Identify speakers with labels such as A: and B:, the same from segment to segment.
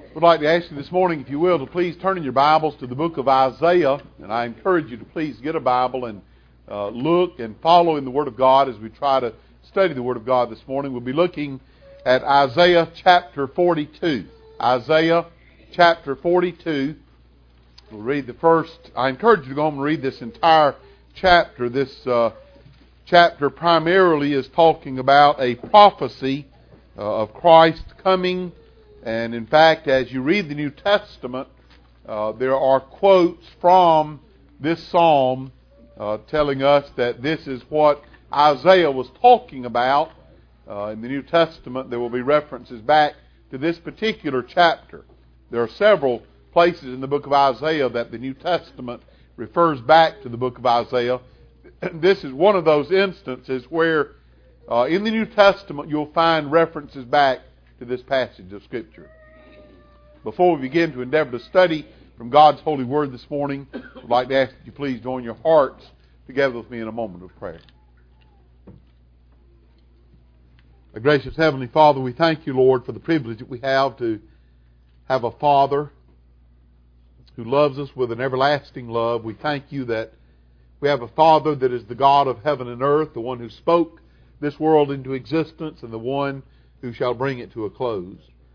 A: Would like to ask you this morning, if you will, to please turn in your Bibles to the book of Isaiah. And I encourage you to please get a Bible and look and follow in the Word of God as we try to study the Word of God this morning. We'll be looking at Isaiah chapter 42. Isaiah chapter 42. We'll read the first. I encourage you to go home and read this entire chapter. This chapter primarily is talking about a prophecy of Christ coming. And in fact, as you read the New Testament, there are quotes from this psalm telling us that this is what Isaiah was talking about. In the New Testament, there will be references back to this particular chapter. There are several places in the book of Isaiah that the New Testament refers back to the book of Isaiah. This is one of those instances where in the New Testament you'll find references back to this passage of Scripture. Before we begin to endeavor to study from God's holy word this morning, I'd like to ask that you please join your hearts together with me in a moment of prayer. Our gracious Heavenly Father, we thank you, Lord, for the privilege that we have to have a Father who loves us with an everlasting love. We thank you that we have a Father that is the God of heaven and earth, the one who spoke this world into existence, and the one who shall bring it to a close.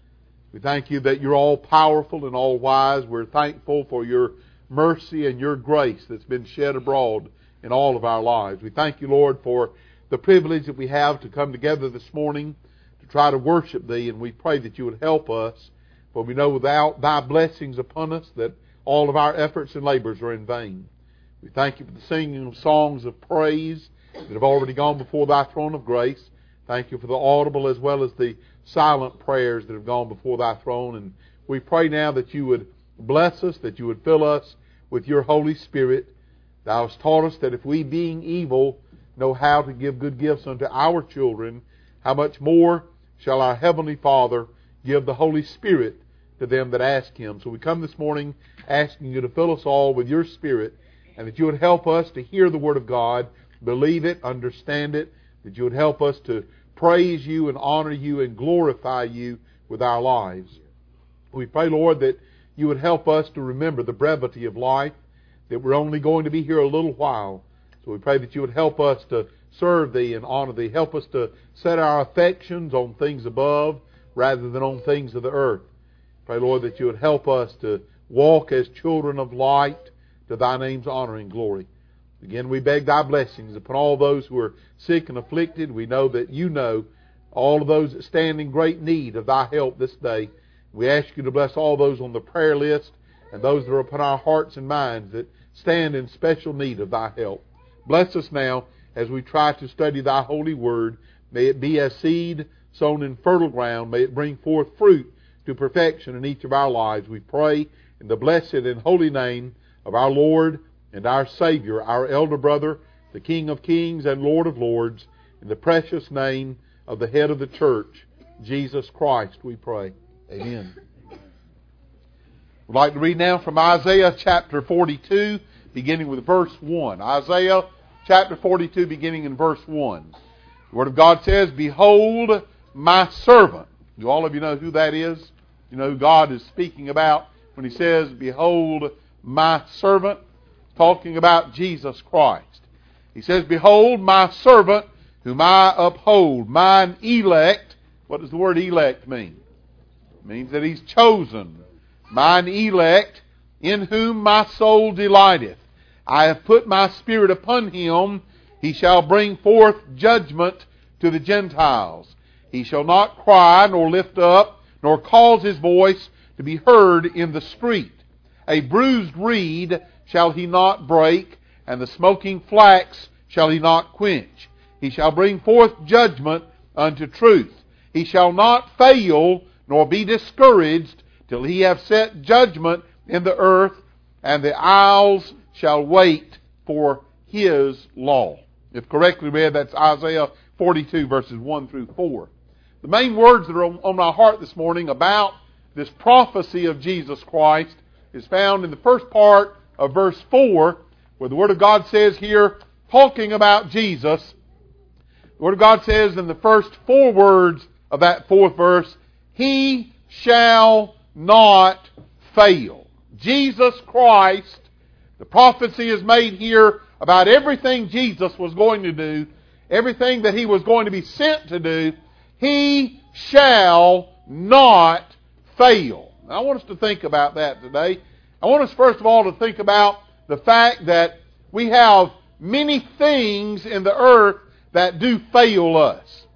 A: We thank you that you're all powerful and all wise. We're thankful for your mercy and your grace that's been shed abroad in all of our lives. We thank you, Lord, for the privilege that we have to come together this morning to try to worship thee, and we pray that you would help us, for we know without thy blessings upon us that all of our efforts and labors are in vain. We thank you for the singing of songs of praise that have already gone before thy throne of grace. Thank you for the audible as well as the silent prayers that have gone before thy throne. And we pray now that you would bless us, that you would fill us with your Holy Spirit. Thou hast taught us that if we, being evil, know how to give good gifts unto our children, how much more shall our Heavenly Father give the Holy Spirit to them that ask Him. So we come this morning asking you to fill us all with your Spirit, and that you would help us to hear the Word of God, believe it, understand it, that you would help us to praise you and honor you and glorify you with our lives. We pray, Lord, that you would help us to remember the brevity of life, that we're only going to be here a little while. So we pray that you would help us to serve thee and honor thee. Help us to set our affections on things above rather than on things of the earth. Pray, Lord, that you would help us to walk as children of light to thy name's honor and glory. Again, we beg thy blessings upon all those who are sick and afflicted. We know that you know all of those that stand in great need of thy help this day. We ask you to bless all those on the prayer list and those that are upon our hearts and minds that stand in special need of thy help. Bless us now as we try to study thy holy word. May it be as seed sown in fertile ground. May it bring forth fruit to perfection in each of our lives. We pray in the blessed and holy name of our Lord and our Savior, our elder brother, the King of kings and Lord of lords, in the precious name of the head of the church, Jesus Christ, we pray. Amen. We'd like to read now from Isaiah chapter 42, beginning with verse 1. Isaiah chapter 42, beginning in verse 1. The Word of God says, "Behold my servant." Do all of you know who that is? You know who God is speaking about when He says, "Behold my servant," talking about Jesus Christ. He says, "Behold my servant whom I uphold, mine elect." What does the word elect mean? It means that He's chosen. "Mine elect, in whom my soul delighteth. I have put my spirit upon him. He shall bring forth judgment to the Gentiles. He shall not cry, nor lift up, nor cause his voice to be heard in the street. A bruised reed shall he not break, and the smoking flax shall he not quench. He shall bring forth judgment unto truth. He shall not fail, nor be discouraged, till he have set judgment in the earth, and the isles shall wait for his law." If correctly read, that's Isaiah 42, verses 1 through 4. The main words that are on my heart this morning about this prophecy of Jesus Christ is found in the first part of verse 4, where the Word of God says here, talking about Jesus, the Word of God says in the first four words of that fourth verse, "He shall not fail. Jesus Christ, the prophecy is made here about everything Jesus was going to do, everything that He was going to be sent to do. He shall not fail. Now, I want us to think about that today. I want us first of all to think about the fact that we have many things in the earth that do fail us.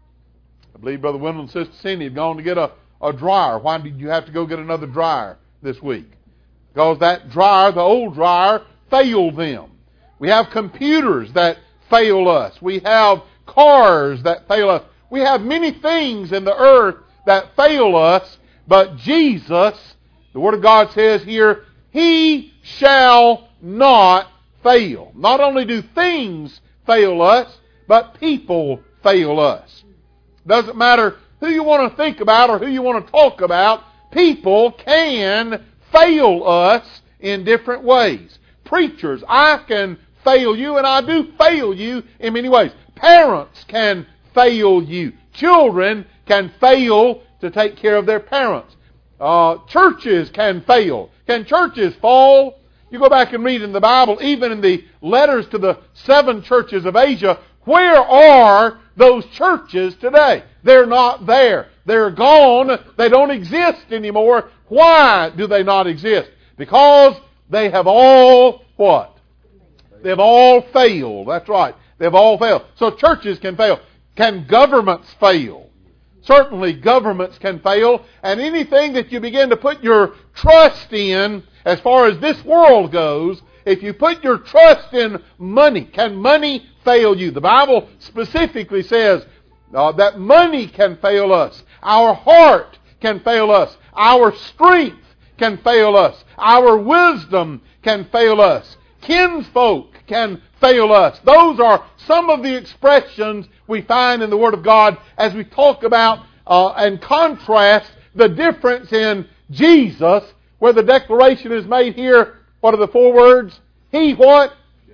A: I believe Brother Wendell and Sister Cindy had gone to get a dryer. Why did you have to go get another dryer this week? Because that dryer, the old dryer, failed them. We have computers that fail us. We have cars that fail us. We have many things in the earth that fail us, but Jesus, the Word of God says here, He shall not fail. Not only do things fail us, but people fail us. Doesn't matter who you want to think about or who you want to talk about, people can fail us in different ways. Preachers, I can fail you, and I do fail you in many ways. Parents can fail you. Children can fail to take care of their parents. Churches can fail. Can churches fall? You go back and read in the Bible, even in the letters to the 7 churches of Asia, where are those churches today? They're not there. They're gone. They don't exist anymore. Why do they not exist? Because they have all what? They've all failed. That's right. They've all failed. So churches can fail. Can governments fail? Certainly governments can fail. And anything that you begin to put your trust in, as far as this world goes, if you put your trust in money, can money fail you? The Bible specifically says that money can fail us. Our heart can fail us. Our strength can fail us. Our wisdom can fail us. Kinsfolk can fail us. Those are some of the expressions we find in the Word of God as we talk about and contrast the difference in Jesus, where the declaration is made here. What are the 4 words? He what?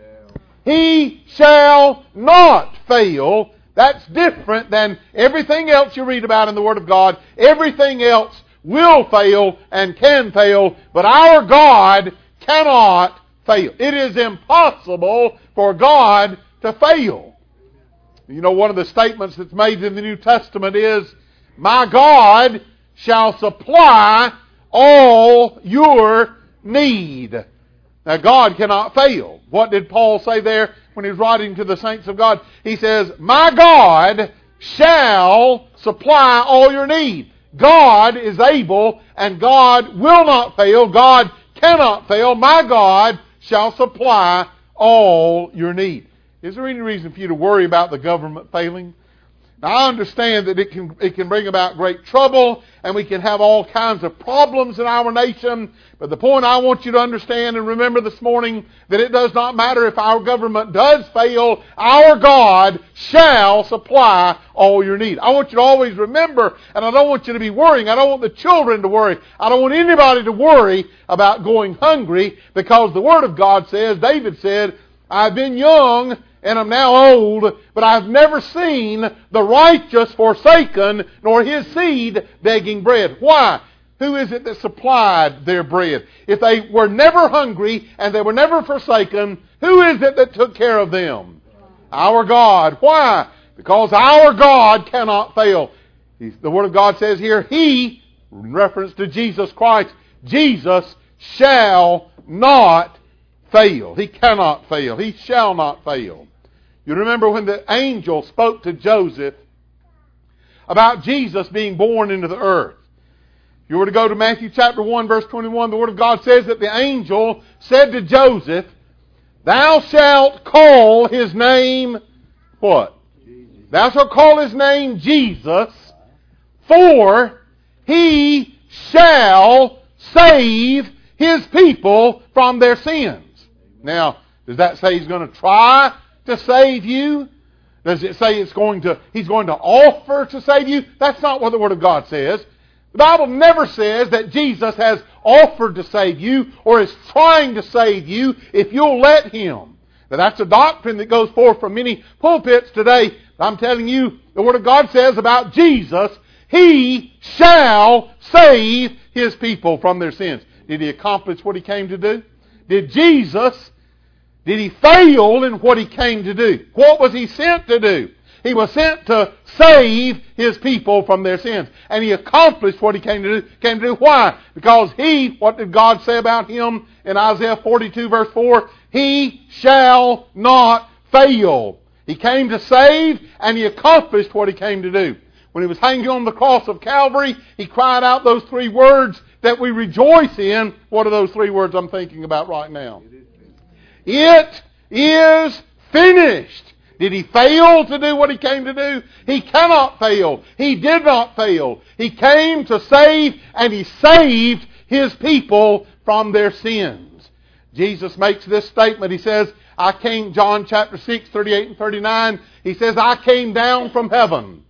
A: He shall not fail. That's different than everything else you read about in the Word of God. Everything else will fail and can fail, but our God cannot fail. It is impossible for God to fail. You know, one of the statements that's made in the New Testament is, my God shall supply all your need. Now, God cannot fail. What did Paul say there when he was writing to the saints of God? He says, my God shall supply all your need. God is able, and God will not fail. God cannot fail. My God shall supply all your need. Is there any reason for you to worry about the government failing? Now, I understand that it can bring about great trouble, and we can have all kinds of problems in our nation. But the point I want you to understand and remember this morning, that it does not matter if our government does fail, our God shall supply all your need. I want you to always remember, and I don't want you to be worrying. I don't want the children to worry. I don't want anybody to worry about going hungry, because the Word of God says, David said, I've been young and I'm now old, but I've never seen the righteous forsaken, nor his seed begging bread. Why? Who is it that supplied their bread? If they were never hungry and they were never forsaken, who is it that took care of them? Our God. Why? Because our God cannot fail. The Word of God says here, He, in reference to Jesus Christ, Jesus shall not fail. He cannot fail. He shall not fail. You remember when the angel spoke to Joseph about Jesus being born into the earth. If you were to go to Matthew chapter 1, verse 21, the Word of God says that the angel said to Joseph, Thou shalt call his name, what? Thou shalt call his name Jesus, for he shall save his people from their sins. Now, does that say he's going to try to save you? Does it say he's going to offer to save you? That's not what the Word of God says. The Bible never says that Jesus has offered to save you or is trying to save you if you'll let Him. Now, that's a doctrine that goes forth from many pulpits today. I'm telling you, the Word of God says about Jesus, He shall save His people from their sins. Did He accomplish what He came to do? Did He fail in what He came to do? What was He sent to do? He was sent to save His people from their sins. And He accomplished what He came to do. Why? Because what did God say about Him in Isaiah 42 verse 4? He shall not fail. He came to save, and He accomplished what He came to do. When He was hanging on the cross of Calvary, He cried out those 3 words that we rejoice in. What are those 3 words I'm thinking about right now? It is finished. Did He fail to do what He came to do? He cannot fail. He did not fail. He came to save, and He saved His people from their sins. Jesus makes this statement. He says, John chapter 6, 38 and 39, He says, I came down from heaven.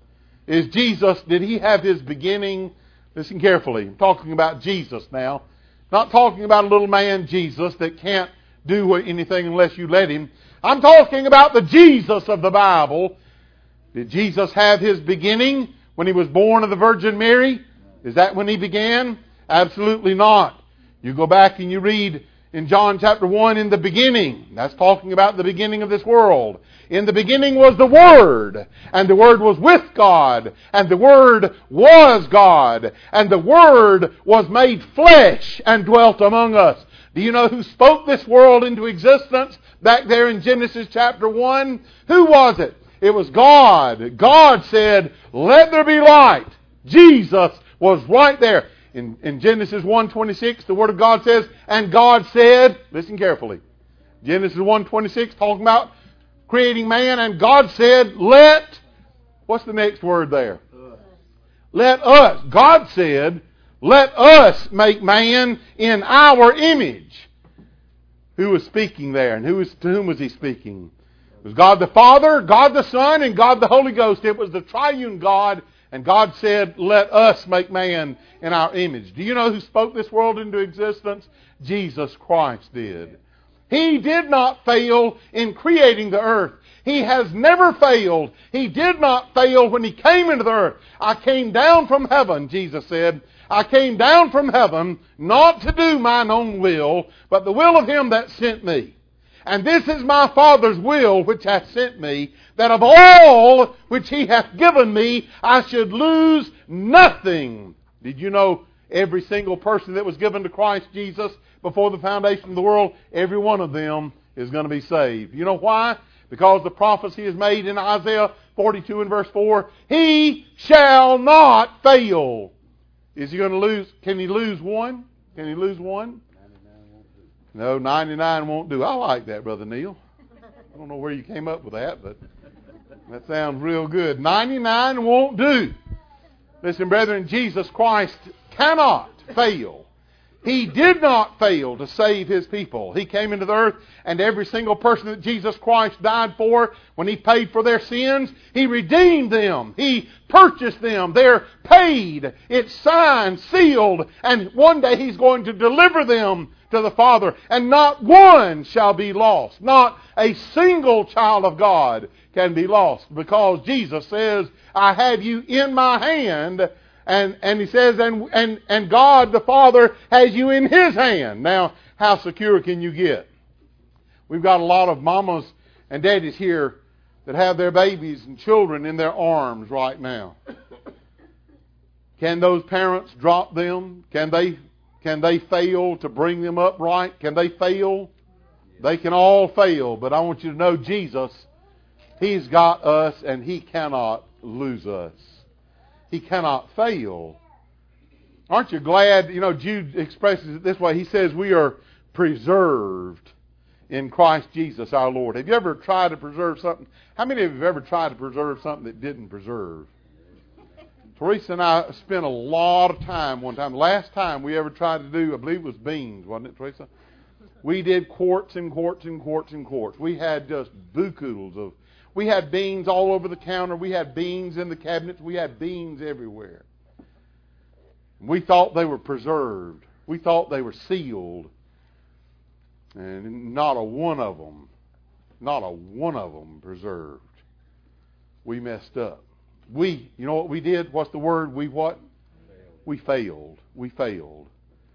A: Did He have His beginning? Listen carefully. I'm talking about Jesus now. Not talking about a little man Jesus that can't do anything unless you let Him. I'm talking about the Jesus of the Bible. Did Jesus have His beginning when He was born of the Virgin Mary? Is that when He began? Absolutely not. You go back and you read in John chapter 1, in the beginning. That's talking about the beginning of this world. In the beginning was the Word, and the Word was with God, and the Word was God, and the Word was made flesh and dwelt among us. Do you know who spoke this world into existence back there in Genesis chapter 1? Who was it? It was God. God said, let there be light. Jesus was right there. In Genesis 1:26, the Word of God says, and God said, listen carefully, Genesis 1:26, talking about creating man, and God said, what's the next word there? Let us. God said, let us make man in our image. Who was speaking there? And to whom was He speaking? It was God the Father, God the Son, and God the Holy Ghost. It was the triune God. And God said, let us make man in our image. Do you know who spoke this world into existence? Jesus Christ did. He did not fail in creating the earth. He has never failed. He did not fail when He came into the earth. I came down from heaven, Jesus said. I came down from heaven not to do mine own will, but the will of Him that sent me. And this is my Father's will which hath sent me, that of all which He hath given me, I should lose nothing. Did you know every single person that was given to Christ Jesus before the foundation of the world, every one of them is going to be saved? You know why? Because the prophecy is made in Isaiah 42 and verse 4, He shall not fail. Is He going to lose? Can He lose one? Can He lose one? No, 99 won't do. I like that, Brother Neil. I don't know where you came up with that, but that sounds real good. 99 won't do. Listen, brethren, Jesus Christ cannot fail. He did not fail to save His people. He came into the earth, and every single person that Jesus Christ died for, when He paid for their sins, He redeemed them. He purchased them. They're paid. It's signed, sealed, and one day He's going to deliver them to the Father, and not one shall be lost. Not a single child of God can be lost, because Jesus says, I have you in my hand, and He says, and God the Father has you in His hand. Now, how secure can you get? We've got a lot of mamas and daddies here that have their babies and children in their arms right now. Can those parents drop them? Can they fail to bring them up right? Can they fail? They can all fail, but I want you to know Jesus, He's got us, and He cannot lose us. He cannot fail. Aren't you glad? You know, Jude expresses it this way. He says we are preserved in Christ Jesus our Lord. Have you ever tried to preserve something? How many of you have ever tried to preserve something that didn't preserve? Teresa and I spent a lot of time one time. The last time we ever tried to do, I believe it was beans, wasn't it, Teresa? We did quarts and quarts and quarts and quarts. We had just bukus of... We had beans all over the counter. We had beans in the cabinets. We had beans everywhere. We thought they were preserved. We thought they were sealed. And not a one of them preserved. We messed up. You know what we did? What's the word? We what? We failed. We failed.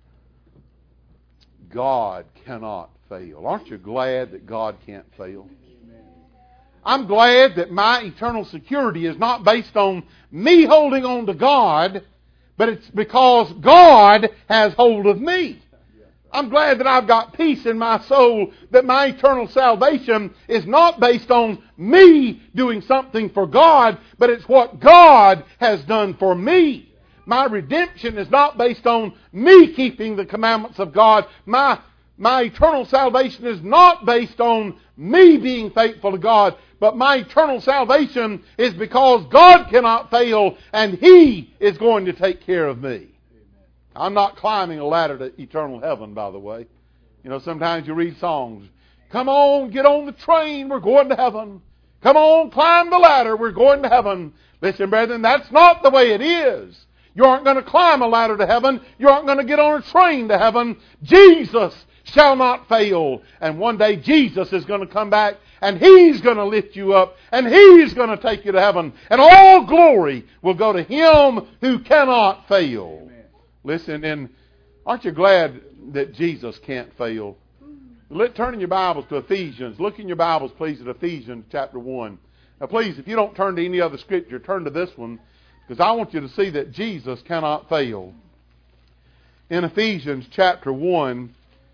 A: God cannot fail. Aren't you glad that God can't fail? I'm glad that my eternal security is not based on me holding on to God, but it's because God has hold of me. I'm glad that I've got peace in my soul, that my eternal salvation is not based on me doing something for God, but it's what God has done for me. My redemption is not based on me keeping the commandments of God. My eternal salvation is not based on me being faithful to God, but my eternal salvation is because God cannot fail and He is going to take care of me. I'm not climbing a ladder to eternal heaven, by the way. You know, sometimes you read songs. Come on, get on the train, we're going to heaven. Come on, climb the ladder, we're going to heaven. Listen, brethren, that's not the way it is. You aren't going to climb a ladder to heaven. You aren't going to get on a train to heaven. Jesus shall not fail. And one day Jesus is going to come back and He's going to lift you up and He's going to take you to heaven. And all glory will go to Him who cannot fail. Amen. Listen, and aren't you glad that Jesus can't fail? Turn in your Bibles to Ephesians. Look in your Bibles, please, at Ephesians chapter 1. Now, please, if you don't turn to any other scripture, turn to this one, because I want you to see that Jesus cannot fail. In Ephesians chapter 1,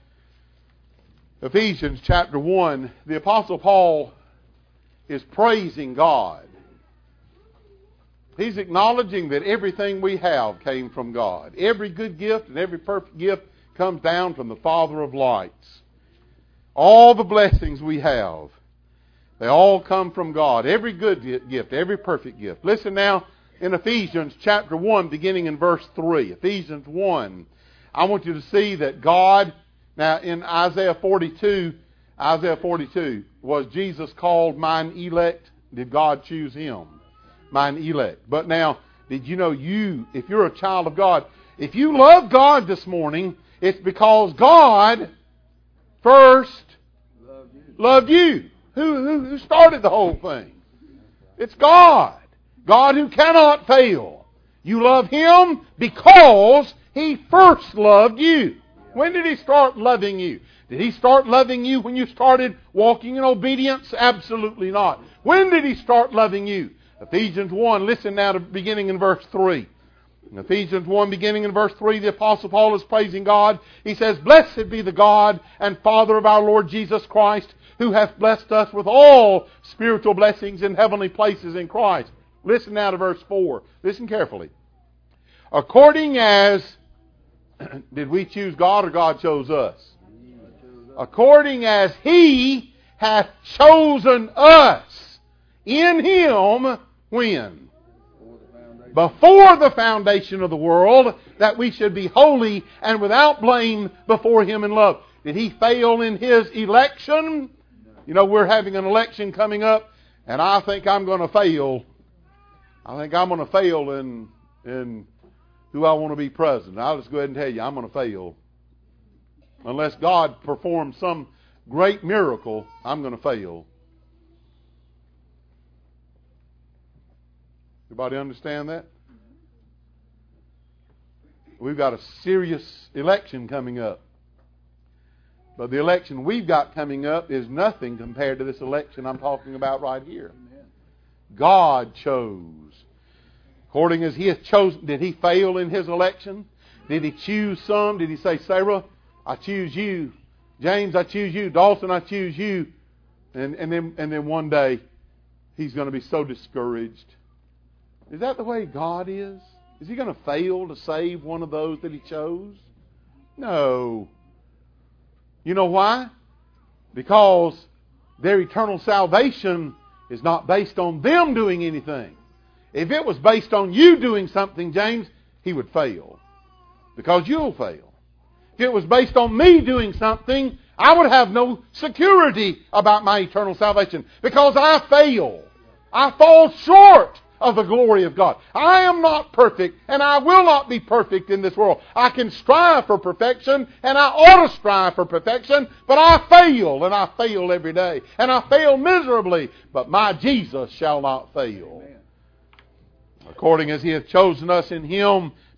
A: the Apostle Paul is praising God. He's acknowledging that everything we have came from God. Every good gift and every perfect gift comes down from the Father of lights. All the blessings we have, they all come from God. Every good gift, every perfect gift. Listen now in Ephesians chapter 1, beginning in verse 3. Ephesians 1. I want you to see that God, now in Isaiah 42, was Jesus called mine elect? Did God choose Him? Mine elect. But now, did you know if you're a child of God, if you love God this morning, it's because God first loved you. Who started the whole thing? It's God. God who cannot fail. You love Him because He first loved you. When did He start loving you? Did He start loving you when you started walking in obedience? Absolutely not. When did He start loving you? Ephesians 1, listen now to beginning in verse 3. In Ephesians 1, beginning in verse 3, the Apostle Paul is praising God. He says, Blessed be the God and Father of our Lord Jesus Christ, who hath blessed us with all spiritual blessings in heavenly places in Christ. Listen now to verse 4. Listen carefully. According as... Did we choose God or God chose us? According as He hath chosen us in Him, when? Before the foundation of the world, that we should be holy and without blame before Him in love. Did He fail in His election? You know, we're having an election coming up, and I think I'm going to fail. I think I'm going to fail in who I want to be president. I'll just go ahead and tell you, I'm going to fail. Unless God performs some great miracle, I'm going to fail. Everybody understand that? We've got a serious election coming up. But the election we've got coming up is nothing compared to this election I'm talking about right here. God chose. According as He hath chosen, did He fail in His election? Did He choose some? Did He say, Sarah, I choose you. James, I choose you. Dawson, I choose you. And then one day He's going to be so discouraged. Is that the way God is? Is He going to fail to save one of those that He chose? No. You know why? Because their eternal salvation is not based on them doing anything. If it was based on you doing something, James, He would fail. Because you'll fail. If it was based on me doing something, I would have no security about my eternal salvation. Because I fail. I fall short of the glory of God. I am not perfect, and I will not be perfect in this world. I can strive for perfection, and I ought to strive for perfection, but I fail, and I fail every day. And I fail miserably, but my Jesus shall not fail. Amen. According as He hath chosen us in Him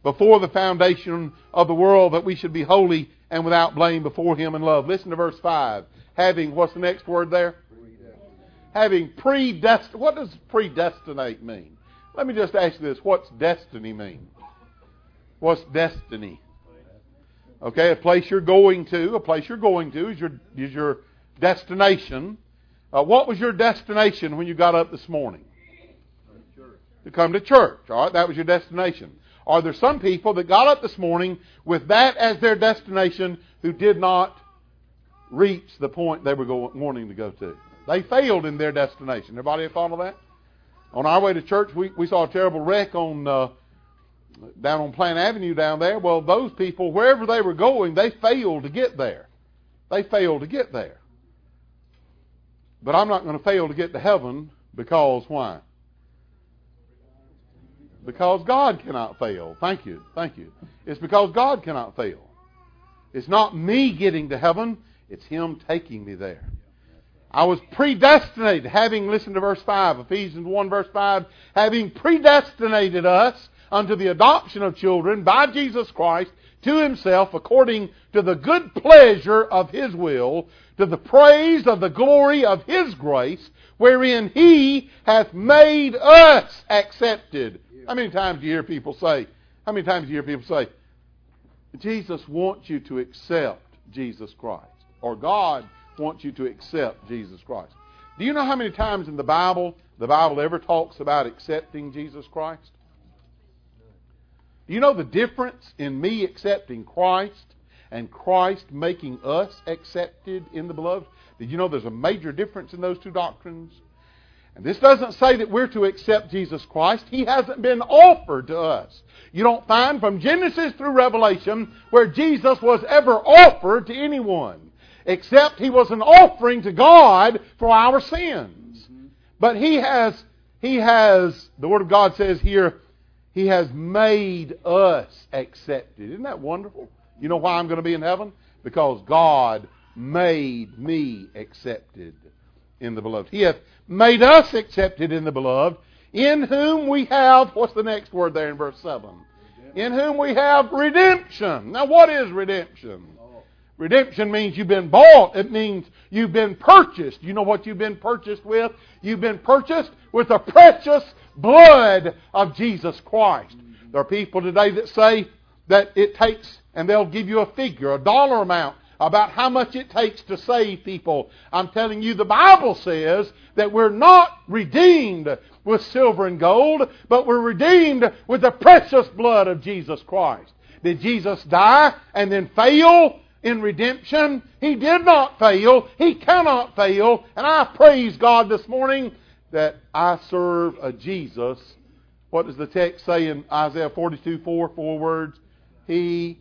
A: before the foundation of the world that we should be holy and without blame before Him in love. Listen to verse 5. Having, what's the next word there? Having predestined. What does predestinate mean? Let me just ask you this. What's destiny mean? What's destiny? Okay, a place you're going to is your destination. What was your destination when you got up this morning? To come to church. All right, that was your destination. Are there some people that got up this morning with that as their destination who did not reach the point they were wanting to go to? They failed in their destination. Everybody have thought of that? On our way to church, we saw a terrible wreck down on Plant Avenue down there. Well, those people, wherever they were going, they failed to get there. They failed to get there. But I'm not going to fail to get to heaven because why? Because God cannot fail. Thank you. It's because God cannot fail. It's not me getting to heaven. It's Him taking me there. I was predestinated, having, listened to verse 5, Ephesians 1 verse 5, having predestinated us unto the adoption of children by Jesus Christ to Himself according to the good pleasure of His will, to the praise of the glory of His grace, wherein He hath made us accepted. How many times do you hear people say, Jesus wants you to accept Jesus Christ, or God wants you to accept Jesus Christ? Do you know how many times in the Bible ever talks about accepting Jesus Christ? Do you know the difference in me accepting Christ and Christ making us accepted in the beloved? Did you know there's a major difference in those two doctrines? And this doesn't say that we're to accept Jesus Christ. He hasn't been offered to us. You don't find from Genesis through Revelation where Jesus was ever offered to anyone, except He was an offering to God for our sins. But He has, the Word of God says here, He has made us accepted. Isn't that wonderful? You know why I'm going to be in heaven? Because God made me accepted in the beloved. He hath made us accepted in the beloved, in whom we have, what's the next word there in verse 7? In whom we have redemption. Now what is redemption? Redemption means you've been bought. It means you've been purchased. You know what you've been purchased with? You've been purchased with the precious blood of Jesus Christ. There are people today that say that it takes, and they'll give you a figure, a dollar amount, about how much it takes to save people. I'm telling you, the Bible says that we're not redeemed with silver and gold, but we're redeemed with the precious blood of Jesus Christ. Did Jesus die and then fail in redemption? He did not fail. He cannot fail. And I praise God this morning that I serve a Jesus. What does the text say in Isaiah 42:4? 4 words. He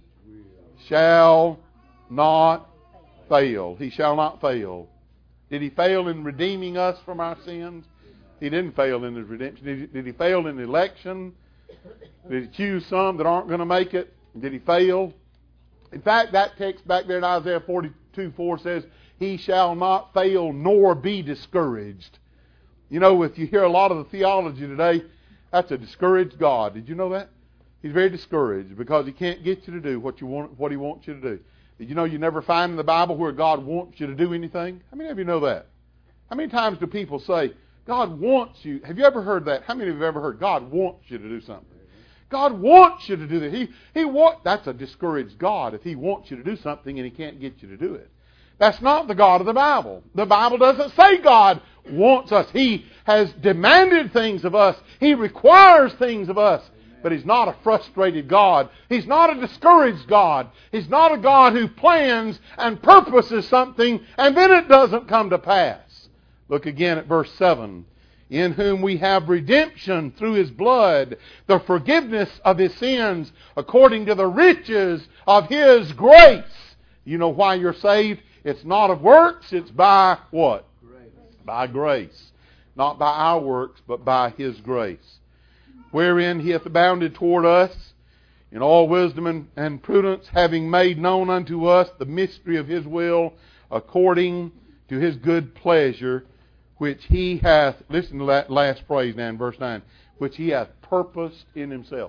A: shall not fail. He shall not fail. Did He fail in redeeming us from our sins? He didn't fail in His redemption. Did He fail in election? Did He choose some that aren't going to make it? Did He fail? In fact, that text back there in Isaiah 42:4 says, He shall not fail nor be discouraged. You know, if you hear a lot of the theology today, that's a discouraged God. Did you know that? He's very discouraged because He can't get you to do what He wants you to do. Did you know you never find in the Bible where God wants you to do anything? How many of you know that? How many times do people say, God wants you? Have you ever heard that? How many of you have ever heard God wants you to do something? God wants you to do that. That's a discouraged God if He wants you to do something and He can't get you to do it. That's not the God of the Bible. The Bible doesn't say God wants us. He has demanded things of us. He requires things of us. But He's not a frustrated God. He's not a discouraged God. He's not a God who plans and purposes something and then it doesn't come to pass. Look again at verse 7. In whom we have redemption through His blood, the forgiveness of His sins, according to the riches of His grace. You know why you're saved? It's not of works, it's by what? Grace. By grace. Not by our works, but by His grace. Wherein He hath abounded toward us in all wisdom and prudence, having made known unto us the mystery of His will, according to His good pleasure, which He hath, listen to that last phrase now in verse 9, which He hath purposed in Himself.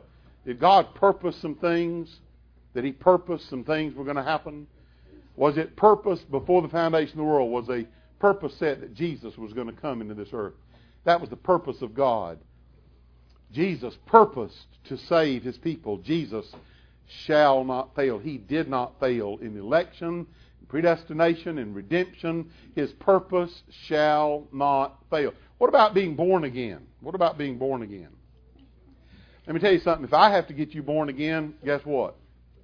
A: Did God purpose some things? Did He purpose some things were going to happen? Was it purposed before the foundation of the world? Was a purpose set that Jesus was going to come into this earth? That was the purpose of God. Jesus purposed to save His people. Jesus shall not fail. He did not fail in election, predestination, and redemption. His purpose shall not fail. What about being born again? What about being born again? Let me tell you something. If I have to get you born again, guess what?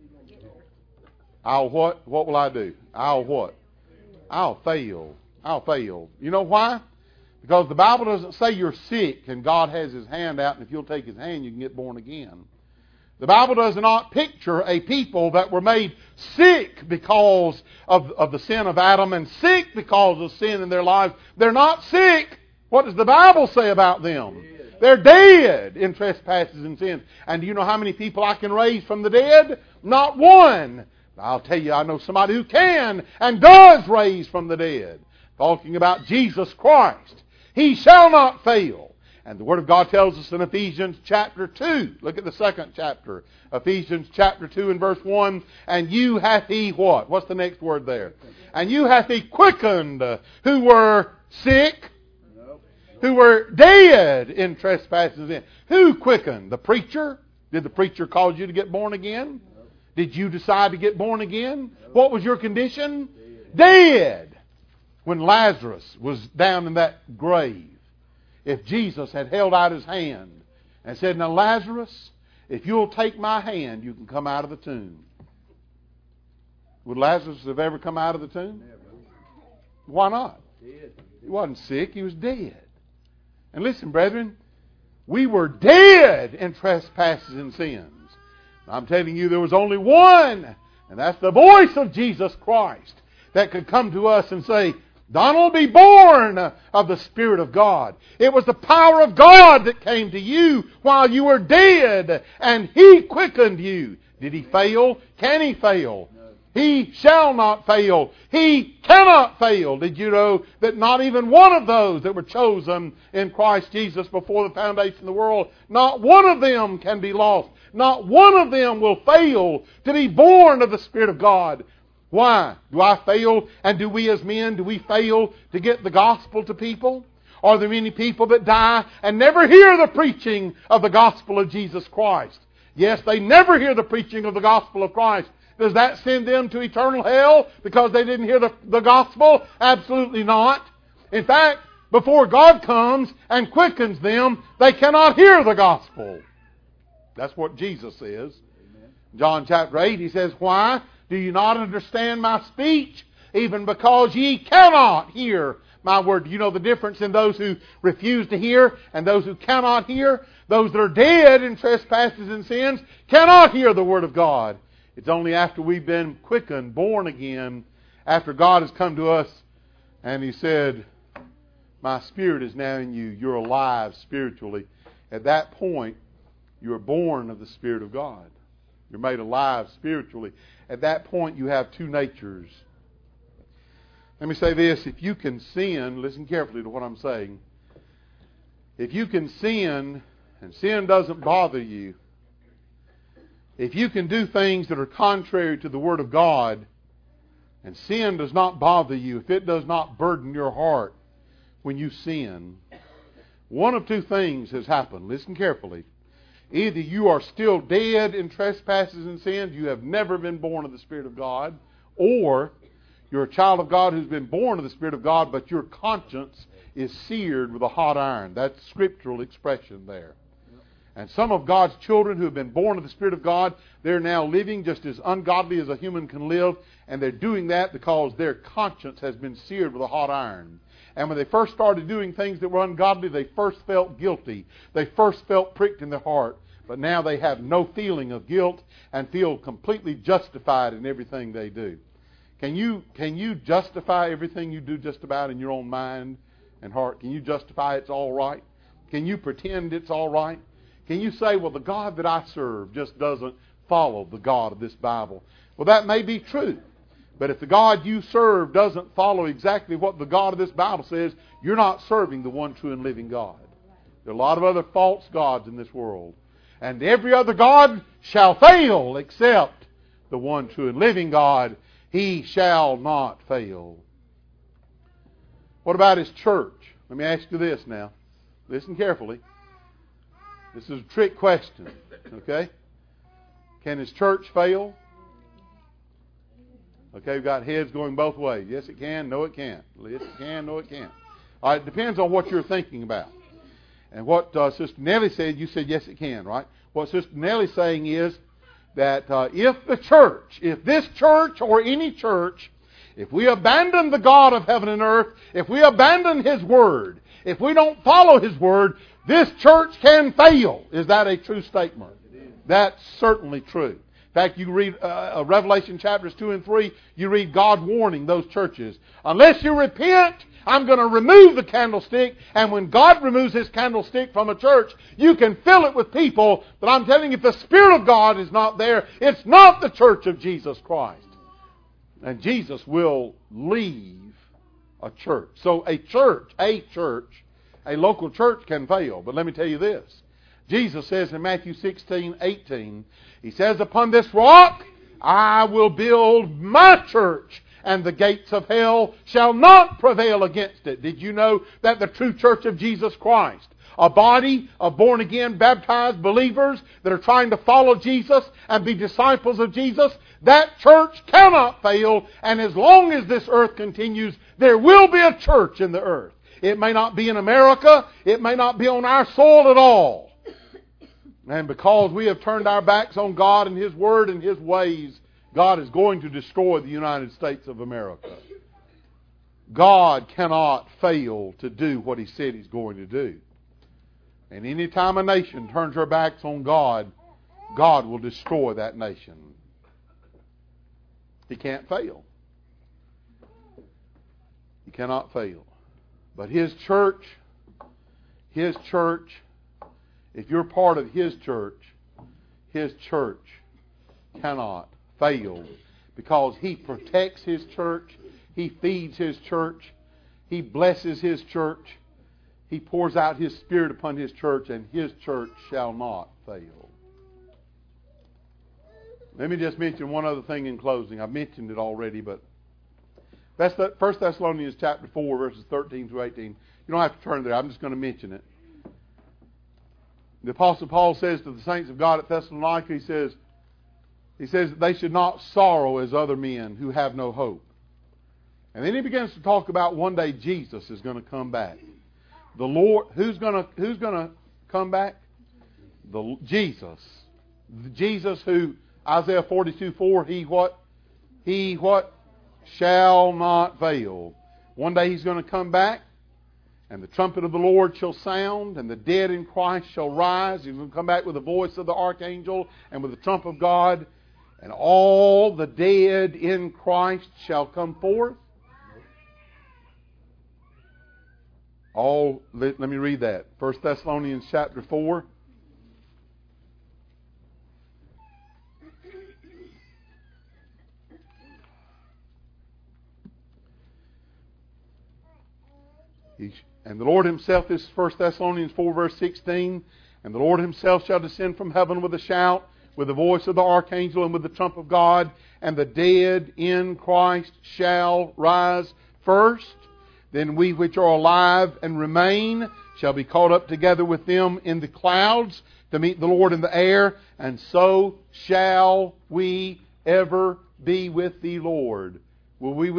A: I'll what? What will I do? I'll what? I'll fail. I'll fail. You know why? Because the Bible doesn't say you're sick and God has His hand out and if you'll take His hand you can get born again. The Bible does not picture a people that were made sick because of the sin of Adam and sick because of sin in their lives. They're not sick. What does the Bible say about them? They're dead in trespasses and sins. And do you know how many people I can raise from the dead? Not one. I'll tell you, I know somebody who can and does raise from the dead. Talking about Jesus Christ. He shall not fail. And the Word of God tells us in Ephesians chapter 2. Look at the second chapter. Ephesians chapter 2 and verse 1. And you hath He what? What's the next word there? And you hath He quickened who were sick, who were dead in trespasses and sin. Who quickened? The preacher? Did the preacher cause you to get born again? Did you decide to get born again? What was your condition? Dead. When Lazarus was down in that grave, if Jesus had held out His hand and said, now Lazarus, if you'll take my hand, you can come out of the tomb. Would Lazarus have ever come out of the tomb? Why not? He wasn't sick, he was dead. And listen, brethren, we were dead in trespasses and sins. I'm telling you, there was only one, and that's the voice of Jesus Christ, that could come to us and say, Donald, be born of the Spirit of God. It was the power of God that came to you while you were dead, and He quickened you. Did He fail? Can He fail? He shall not fail. He cannot fail. Did you know that not even one of those that were chosen in Christ Jesus before the foundation of the world, not one of them can be lost. Not one of them will fail to be born of the Spirit of God. Why? Do I fail? And do we as men, do we fail to get the gospel to people? Are there many people that die and never hear the preaching of the gospel of Jesus Christ? Yes, they never hear the preaching of the gospel of Christ. Does that send them to eternal hell because they didn't hear the gospel? Absolutely not. In fact, before God comes and quickens them, they cannot hear the gospel. That's what Jesus says. John chapter 8, He says, why do you not understand my speech? Even because ye cannot hear my word. Do you know the difference in those who refuse to hear and those who cannot hear? Those that are dead in trespasses and sins cannot hear the word of God. It's only after we've been quickened, born again, after God has come to us and He said, my Spirit is now in you. You're alive spiritually. At that point, you are born of the Spirit of God. You're made alive spiritually. At that point, you have two natures. Let me say this. If you can sin, listen carefully to what I'm saying. If you can sin, and sin doesn't bother you, if you can do things that are contrary to the Word of God, and sin does not bother you, if it does not burden your heart when you sin, one of two things has happened. Listen carefully. Either you are still dead in trespasses and sins, you have never been born of the Spirit of God, or you're a child of God who's been born of the Spirit of God, but your conscience is seared with a hot iron. That's scriptural expression there. And some of God's children who have been born of the Spirit of God, they're now living just as ungodly as a human can live, and they're doing that because their conscience has been seared with a hot iron. And when they first started doing things that were ungodly, they first felt guilty. They first felt pricked in their heart. But now they have no feeling of guilt and feel completely justified in everything they do. Can you justify everything you do just about in your own mind and heart? Can you justify it's all right? Can you pretend it's all right? Can you say, well, the God that I serve just doesn't follow the God of this Bible? Well, that may be true. But if the God you serve doesn't follow exactly what the God of this Bible says, you're not serving the one true and living God. There are a lot of other false gods in this world. And every other god shall fail except the one true and living God. He shall not fail. What about His church? Let me ask you this now. Listen carefully. This is a trick question. Okay? Can His church fail? Okay, we've got heads going both ways. Yes, it can. No, it can't. Yes, it can. No, it can't. All right, it depends on what you're thinking about. And what Sister Nellie said, you said yes, it can, right? What Sister Nellie's saying is that if this church or any church, if we abandon the God of heaven and earth, if we abandon His Word, if we don't follow His Word, this church can fail. Is that a true statement? That's certainly true. In fact, you read Revelation chapters 2 and 3, you read God warning those churches. Unless you repent, I'm going to remove the candlestick. And when God removes His candlestick from a church, you can fill it with people. But I'm telling you, if the Spirit of God is not there, it's not the church of Jesus Christ. And Jesus will leave a church. So a local church can fail. But let me tell you this. Jesus says in Matthew 16:18, He says, upon this rock I will build my church, and the gates of hell shall not prevail against it. Did you know that the true church of Jesus Christ, a body of born-again, baptized believers that are trying to follow Jesus and be disciples of Jesus, that church cannot fail, and as long as this earth continues, there will be a church in the earth. It may not be in America, it may not be on our soil at all. And because we have turned our backs on God and His Word and His ways, God is going to destroy the United States of America. God cannot fail to do what He said He's going to do. And any time a nation turns her backs on God, God will destroy that nation. He can't fail. He cannot fail. But His church, if you're part of His church cannot fail, because He protects His church, He feeds His church, He blesses His church, He pours out His Spirit upon His church, and His church shall not fail. Let me just mention one other thing in closing. I've mentioned it already, but that's 1 Thessalonians chapter 4, verses 13 through 18. You don't have to turn there. I'm just going to mention it. The Apostle Paul says to the saints of God at Thessalonica, he says that they should not sorrow as other men who have no hope. And then he begins to talk about one day Jesus is going to come back. The Lord, who's going to come back? Jesus. Jesus who, Isaiah 42:4, He what? Shall not fail. One day He's going to come back, and the trumpet of the Lord shall sound, and the dead in Christ shall rise. He's going to come back with the voice of the archangel and with the trump of God, and all the dead in Christ shall come forth. Let me read that. 1 Thessalonians chapter 4. And the Lord Himself, this is 1 Thessalonians 4 verse 16, and the Lord Himself shall descend from heaven with a shout, with the voice of the archangel, and with the trump of God, and the dead in Christ shall rise first. Then we which are alive and remain shall be caught up together with them in the clouds to meet the Lord in the air, and so shall we ever be with the Lord. Will we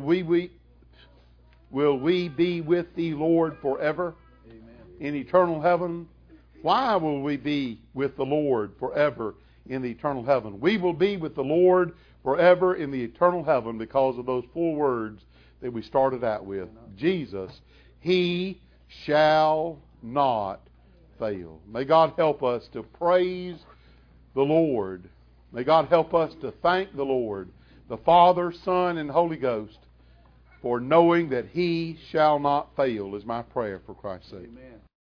A: be with the Lord forever? Amen. In eternal heaven? Why will we be with the Lord forever in the eternal heaven? We will be with the Lord forever in the eternal heaven because of those 4 words that we started out with. Jesus, He shall not fail. May God help us to praise the Lord. May God help us to thank the Lord, the Father, Son, and Holy Ghost, for knowing that He shall not fail, is my prayer for Christ's sake. Amen.